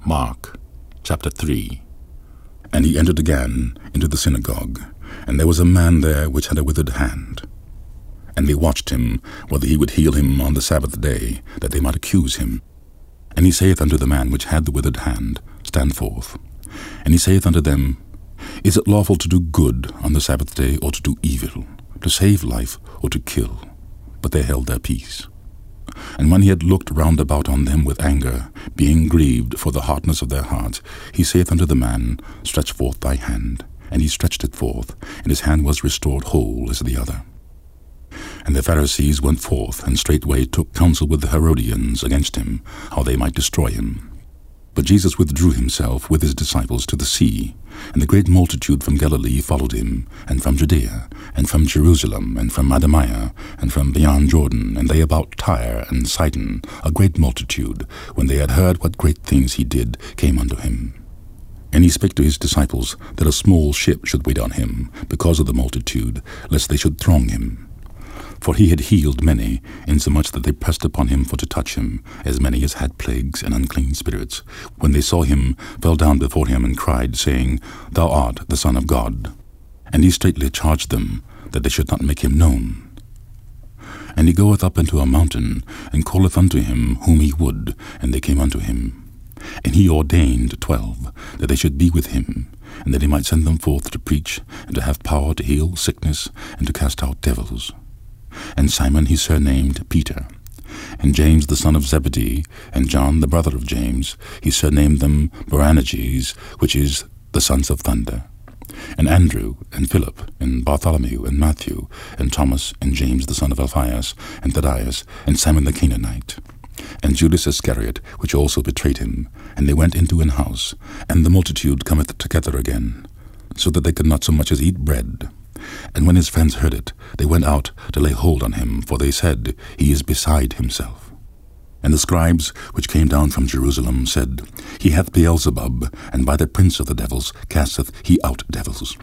Mark chapter 3. And he entered again into the synagogue, and there was a man there which had a withered hand. And they watched him, whether he would heal him on the Sabbath day, that they might accuse him. And he saith unto the man which had the withered hand, Stand forth. And he saith unto them, Is it lawful to do good on the Sabbath day, or to do evil, to save life, or to kill? But they held their peace. And when he had looked round about on them with anger, being grieved for the hardness of their hearts, he saith unto the man, Stretch forth thy hand. And he stretched it forth, and his hand was restored whole as the other. And the Pharisees went forth, and straightway took counsel with the Herodians against him, how they might destroy him. But Jesus withdrew himself with his disciples to the sea, and the great multitude from Galilee followed him, and from Judea, and from Jerusalem, and from Idumea, and from beyond Jordan, and they about Tyre and Sidon, a great multitude, when they had heard what great things he did, came unto him. And he spake to his disciples that a small ship should wait on him, because of the multitude, lest they should throng him. For he had healed many, insomuch that they pressed upon him for to touch him, as many as had plagues and unclean spirits. When they saw him, fell down before him, and cried, saying, Thou art the Son of God. And he straitly charged them, that they should not make him known. And he goeth up into a mountain, and calleth unto him whom he would, and they came unto him. And he ordained 12, that they should be with him, and that he might send them forth to preach, and to have power to heal sickness, and to cast out devils. And Simon he surnamed Peter, and James the son of Zebedee, and John the brother of James, he surnamed them Boanerges, which is the sons of thunder, and Andrew, and Philip, and Bartholomew, and Matthew, and Thomas, and James the son of Alphaeus, and Thaddeus, and Simon the Canaanite, and Judas Iscariot, which also betrayed him. And they went into an house, and the multitude cometh together again, so that they could not so much as eat bread. And when his friends heard it, they went out to lay hold on him, for they said, He is beside himself. And the scribes which came down from Jerusalem said, He hath Beelzebub, and by the prince of the devils casteth he out devils.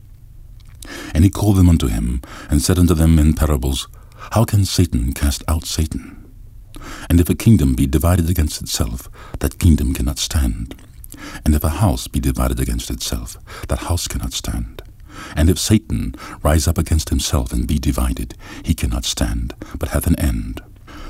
And he called them unto him, and said unto them in parables, How can Satan cast out Satan? And if a kingdom be divided against itself, that kingdom cannot stand. And if a house be divided against itself, that house cannot stand. And if Satan rise up against himself and be divided, he cannot stand, but hath an end.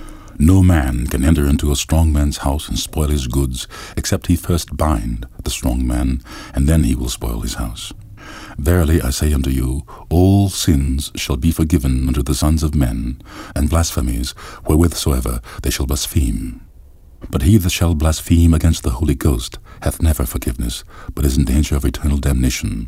No man can enter into a strong man's house and spoil his goods, except he first bind the strong man, and then he will spoil his house. Verily I say unto you, all sins shall be forgiven unto the sons of men, and blasphemies wherewithsoever they shall blaspheme. But he that shall blaspheme against the Holy Ghost hath never forgiveness, but is in danger of eternal damnation.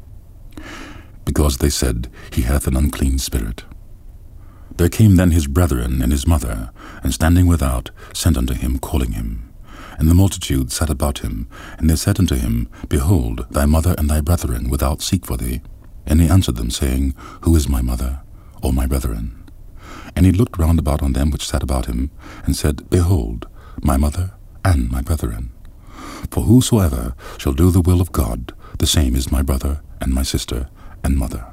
Because they said, He hath an unclean spirit. There came then his brethren and his mother, and standing without, sent unto him, calling him. And the multitude sat about him, and they said unto him, Behold, thy mother and thy brethren without seek for thee. And he answered them, saying, Who is my mother, or my brethren? And he looked round about on them which sat about him, and said, Behold, my mother and my brethren. For whosoever shall do the will of God, the same is my brother and my sister and mother.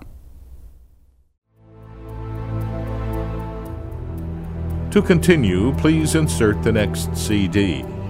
To continue, please insert the next CD.